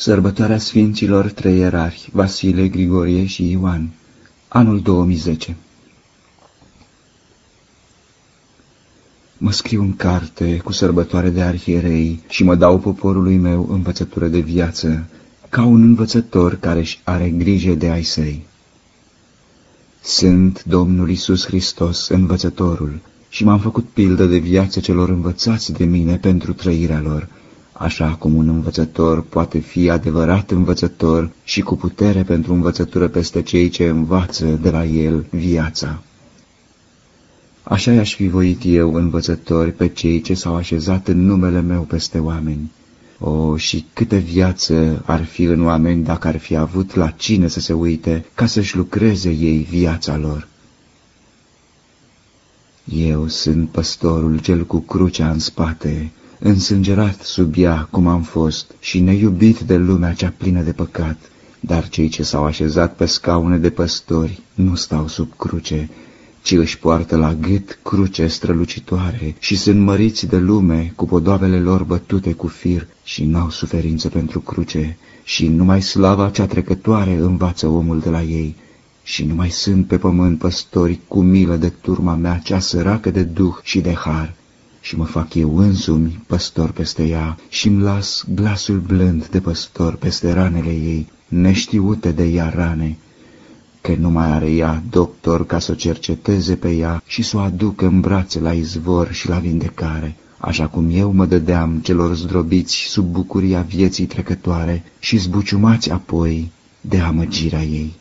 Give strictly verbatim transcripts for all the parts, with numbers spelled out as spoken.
Sărbătoarea Sfinților Trei Ierarhi, Vasile, Grigorie și Ioan, anul două mii zece. Mă scriu în carte cu sărbătoare de arhierei și mă dau poporului meu învățătură de viață, ca un învățător care își are grijă de ai săi. Sunt Domnul Iisus Hristos, învățătorul, și m-am făcut pildă de viață celor învățați de mine pentru trăirea lor, așa cum un învățător poate fi adevărat învățător și cu putere pentru învățătură peste cei ce învață de la el viața. Așa i-aș fi voit eu învățători pe cei ce s-au așezat în numele meu peste oameni. O, și câtă viață ar fi în oameni dacă ar fi avut la cine să se uite ca să-și lucreze ei viața lor. Eu sunt păstorul cel cu crucea în spate, însângerat sub ea cum am fost și neiubit de lumea cea plină de păcat, dar cei ce s-au așezat pe scaune de păstori nu stau sub cruce, ci își poartă la gât cruce strălucitoare și sunt măriți de lume cu podoabele lor bătute cu fir și n-au suferință pentru cruce și numai slava cea trecătoare învață omul de la ei și nu mai sunt pe pământ păstori cu milă de turma mea cea săracă de duh și de har și mă fac eu însumi păstor peste ea și-mi las glasul blând de păstor peste ranele ei, neștiute de ea rane, că nu mai are ea doctor ca să o cerceteze pe ea și să o aducă în brațe la izvor și la vindecare, așa cum eu mă dădeam celor zdrobiți sub bucuria vieții trecătoare și zbuciumați apoi de amăgirea ei.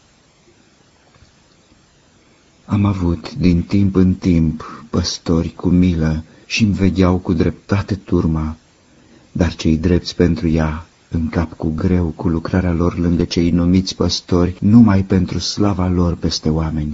Am avut din timp în timp păstori cu milă și-mi vegheau cu dreptate turma, dar cei drepți pentru ea încap cu greu cu lucrarea lor lângă cei numiți păstori numai pentru slava lor peste oameni.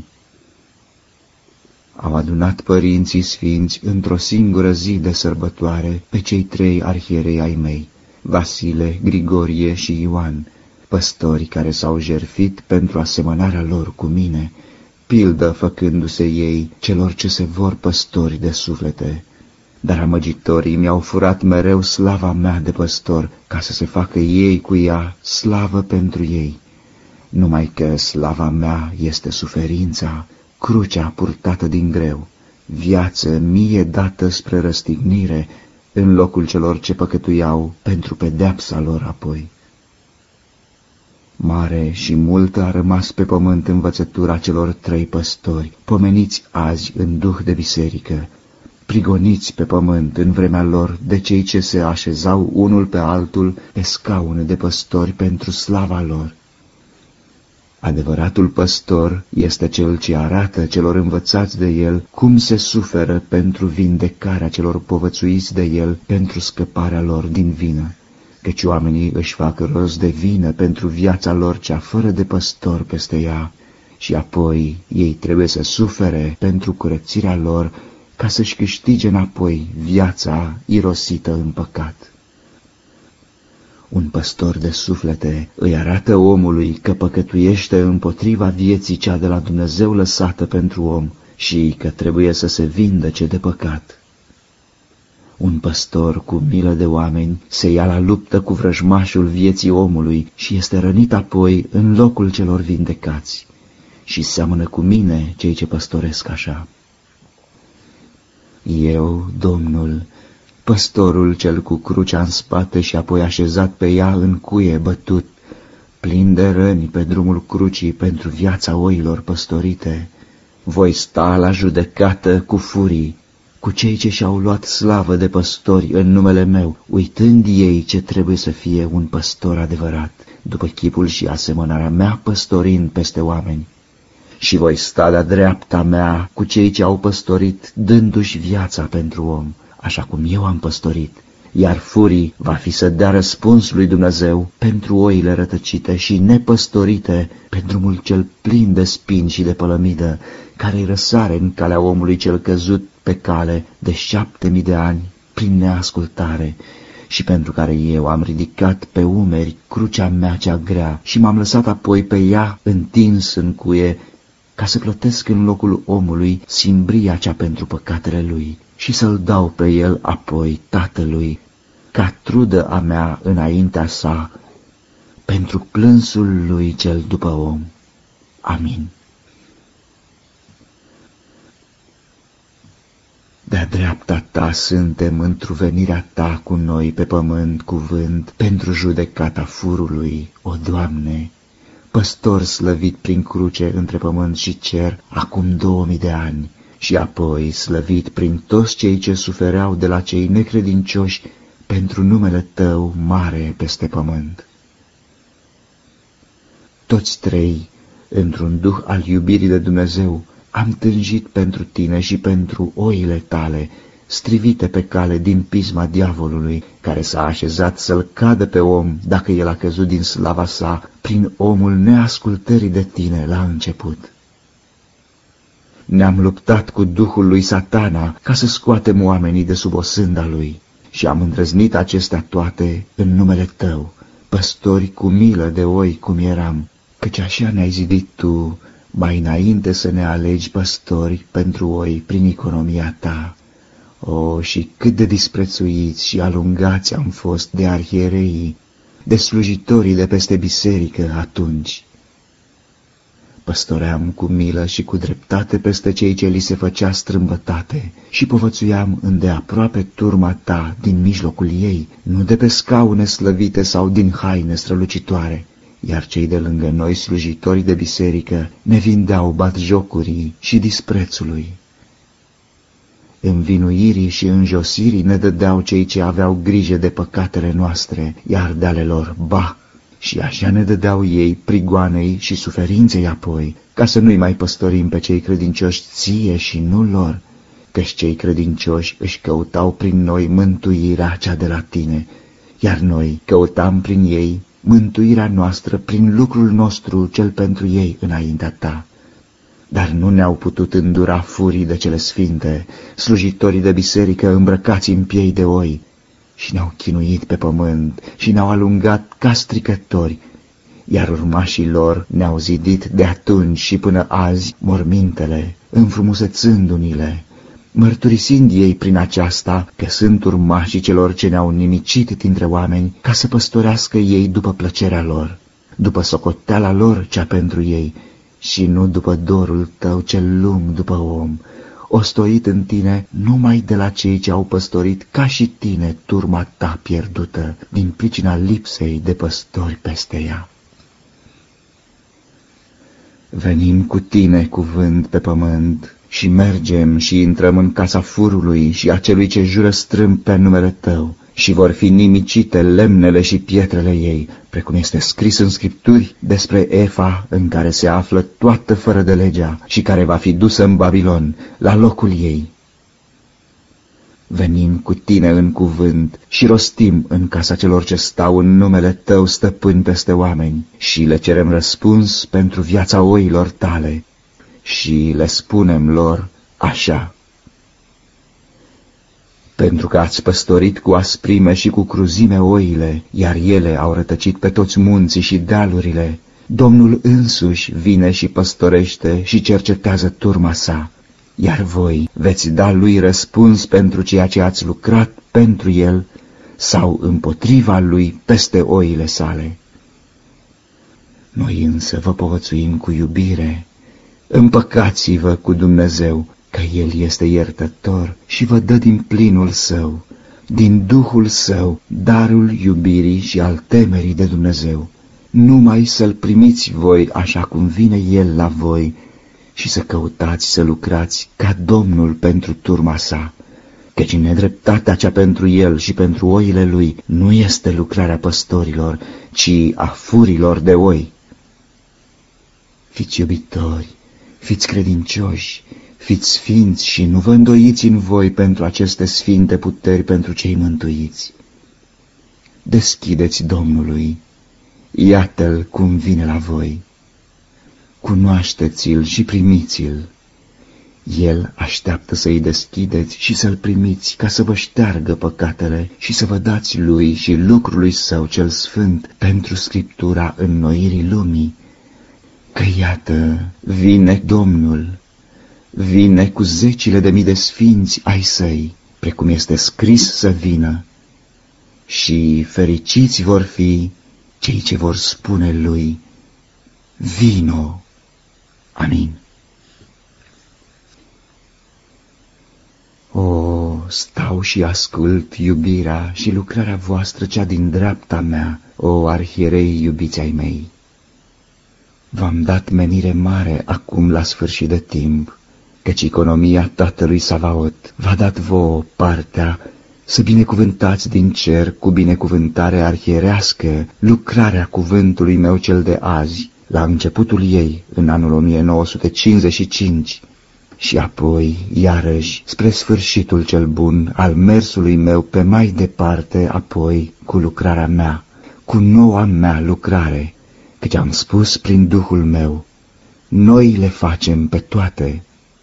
Au adunat părinții sfinți într-o singură zi de sărbătoare pe cei trei arhierei ai mei, Vasile, Grigorie și Ioan, păstori care s-au jertfit pentru asemănarea lor cu mine, pildă făcându-se ei celor ce se vor păstori de suflete. Dar amăgitorii mi-au furat mereu slava mea de păstor, ca să se facă ei cu ea slavă pentru ei. Numai că slava mea este suferința, crucea purtată din greu, viață mie dată spre răstignire, în locul celor ce păcătuiau pentru pedeapsa lor apoi. Mare și multă a rămas pe pământ învățătura celor trei păstori, pomeniți azi în duh de biserică, prigoniți pe pământ în vremea lor de cei ce se așezau unul pe altul pe scaune de păstori pentru slava lor. Adevăratul păstor este cel ce arată celor învățați de el cum se suferă pentru vindecarea celor povățuiți de el pentru scăparea lor din vină, căci oamenii își fac rost de vină pentru viața lor cea fără de păstor peste ea și apoi ei trebuie să sufere pentru curățirea lor ca să-și câștige înapoi viața irosită în păcat. Un păstor de suflete îi arată omului că păcătuiește împotriva vieții cea de la Dumnezeu lăsată pentru om și că trebuie să se vindece de păcat. Un păstor cu milă de oameni se ia la luptă cu vrăjmașul vieții omului și este rănit apoi în locul celor vindecați și seamănă cu mine cei ce păstoresc așa. Eu, Domnul, păstorul cel cu crucea în spate și apoi așezat pe ea în cuie bătut, plin de răni pe drumul crucii pentru viața oilor păstorite, voi sta la judecată cu furii, cu cei ce și-au luat slavă de păstori în numele meu, uitând ei ce trebuie să fie un păstor adevărat, după chipul și asemănarea mea păstorind peste oameni. Și voi sta de-a dreapta mea cu cei ce au păstorit, dându-și viața pentru om, așa cum eu am păstorit, iar furii va fi să dea răspuns lui Dumnezeu pentru oile rătăcite și nepăstorite pe drumul cel plin de spini și de pălămidă, care îi răsare în calea omului cel căzut pe cale de șapte mii de ani prin neascultare, și pentru care eu am ridicat pe umeri crucea mea cea grea și m-am lăsat apoi pe ea întins în cuie, ca să plătesc în locul omului simbria cea pentru păcatele lui și să-l dau pe el apoi tatălui, ca trudă a mea înaintea sa, pentru plânsul lui cel după om. Amin. De-a dreapta ta suntem întruvenirea ta cu noi pe pământ cuvânt pentru judecata furului, o Doamne, păstor slăvit prin cruce între pământ și cer acum două mii de ani și apoi slăvit prin toți cei ce sufereau de la cei necredincioși pentru numele tău mare peste pământ. Toți trei, într-un duh al iubirii de Dumnezeu, am tânjit pentru tine și pentru oile tale, strivite pe cale din pisma diavolului, care s-a așezat să-l cadă pe om dacă el a căzut din slava sa prin omul neascultării de tine la început. Ne-am luptat cu duhul lui Satana ca să scoatem oamenii de sub osânda lui și am îndrăznit acestea toate în numele tău, păstori cu milă de oi cum eram, căci așa ne-ai zidit tu, mai înainte să ne alegi păstori pentru oi prin economia ta. O, și cât de disprețuiți și alungați am fost de arhiereii, de slujitorii de peste biserică atunci. Păstoream cu milă și cu dreptate peste cei ce li se făcea strâmbătate și povățuiam îndeaproape turma ta din mijlocul ei, nu de pe scaune slăvite sau din haine strălucitoare, iar cei de lângă noi, slujitorii de biserică, ne vindeau batjocurii și disprețului. Învinuirii și înjosirii ne dădeau cei ce aveau grijă de păcatele noastre, iar de ale lor, ba, și așa ne dădeau ei prigoanei și suferinței apoi, ca să nu-i mai păstorim pe cei credincioși ție și nu lor, căci cei credincioși își căutau prin noi mântuirea cea de la tine, iar noi căutam prin ei mântuirea noastră prin lucrul nostru cel pentru ei înaintea ta. Dar nu ne-au putut îndura furii de cele sfinte, slujitorii de biserică îmbrăcați în piei de oi, și ne-au chinuit pe pământ și ne-au alungat ca stricători, iar urmașii lor ne-au zidit de atunci și până azi mormintele, înfrumusețându-ni-le, mărturisind ei prin aceasta că sunt urmașii celor ce ne-au nimicit dintre oameni ca să păstorească ei după plăcerea lor, după socoteala lor cea pentru ei, și nu după dorul tău cel lung după om, ostoit în tine numai de la cei ce au păstorit ca și tine turma ta pierdută, din pricina lipsei de păstori peste ea. Venim cu tine cuvânt pe pământ și mergem și intrăm în casa furului și a celui ce jură strâmb pe numele tău, și vor fi nimicite lemnele și pietrele ei, precum este scris în Scripturi despre Efa, în care se află toată fără de legea și care va fi dusă în Babilon, la locul ei. Venim cu tine în cuvânt și rostim în casa celor ce stau în numele tău stăpân peste oameni și le cerem răspuns pentru viața oilor tale și le spunem lor așa: pentru că ați păstorit cu asprime și cu cruzime oile, iar ele au rătăcit pe toți munții și dealurile, Domnul însuși vine și păstorește și cercetează turma sa, iar voi veți da lui răspuns pentru ceea ce ați lucrat pentru el sau împotriva lui peste oile sale. Noi însă vă povățuim cu iubire, împăcați-vă cu Dumnezeu, că El este iertător și vă dă din plinul Său, din Duhul Său, darul iubirii și al temerii de Dumnezeu, numai să-L primiți voi așa cum vine El la voi și să căutați să lucrați ca Domnul pentru turma sa, căci nedreptatea cea pentru El și pentru oile Lui nu este lucrarea păstorilor, ci a furilor de oi. Fiți iubitori, fiți credincioși, fiți sfinți și nu vă îndoiți în voi pentru aceste sfinte puteri pentru cei mântuiți. Deschideți Domnului, iată-L cum vine la voi. Cunoașteți-L și primiți-L. El așteaptă să-i deschideți și să-L primiți ca să vă șteargă păcatele și să vă dați Lui și lucrului Său cel sfânt pentru Scriptura înnoirii lumii. Că iată, vine Domnul, vine cu zecile de mii de sfinți ai Săi, precum este scris să vină, și fericiți vor fi cei ce vor spune lui, vino. Amin. O, stau și ascult iubirea și lucrarea voastră cea din dreapta mea, o arhierei iubiți ai mei. V-am dat menire mare acum la sfârșit de timp, căci economia Tatălui Savaot v-a dat vouă partea să binecuvântați din cer cu binecuvântare arhierească lucrarea cuvântului meu cel de azi, la începutul ei, în anul o mie nouă sute cincizeci și cinci, și apoi, iarăși, spre sfârșitul cel bun al mersului meu pe mai departe, apoi, cu lucrarea mea, cu noua mea lucrare, căci am spus prin Duhul meu, noi le facem pe toate.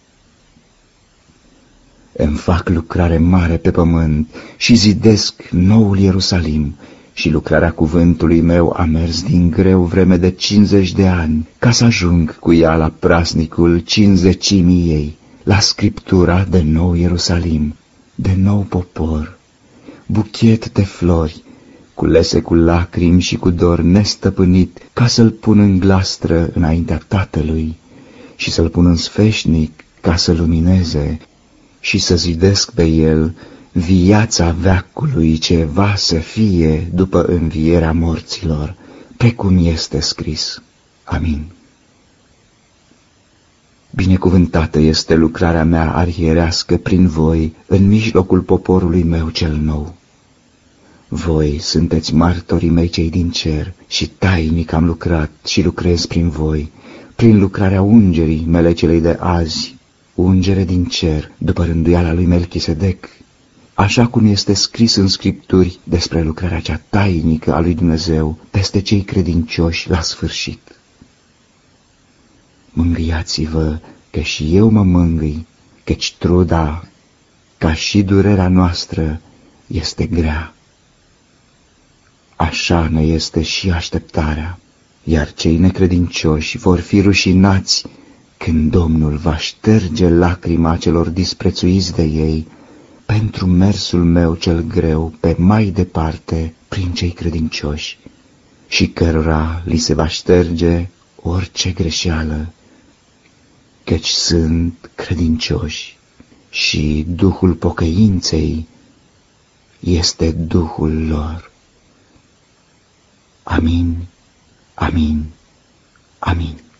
Îmi fac lucrare mare pe pământ și zidesc noul Ierusalim, și lucrarea cuvântului meu a mers din greu vreme de cincizeci de ani, ca să ajung cu ea la prasnicul cincizecimii ei, la scriptura de nou Ierusalim, de nou popor, buchet de flori, culese cu lacrimi și cu dor nestăpânit, ca să-l pun în glastră înaintea Tatălui și să-l pun în sfeșnic ca să lumineze și să zidesc pe el viața veacului ce va să fie după învierea morților, precum este scris. Amin. Binecuvântată este lucrarea mea arhierească prin voi în mijlocul poporului meu cel nou. Voi sunteți martorii mei cei din cer și tainic am lucrat și lucrez prin voi, prin lucrarea ungerii mele celei de azi, ungere din cer, după rânduiala lui Melchisedec, așa cum este scris în Scripturi despre lucrarea cea tainică a lui Dumnezeu peste cei credincioși la sfârșit. Mângâiați-vă, că și eu mă mângâi, căci truda, ca și durerea noastră, este grea. Așa ne este și așteptarea, iar cei necredincioși vor fi rușinați când Domnul va șterge lacrima celor disprețuiți de ei pentru mersul meu cel greu pe mai departe prin cei credincioși, și cărora li se va șterge orice greșeală, căci sunt credincioși și Duhul pocăinței este Duhul lor. Amin, amin, amin.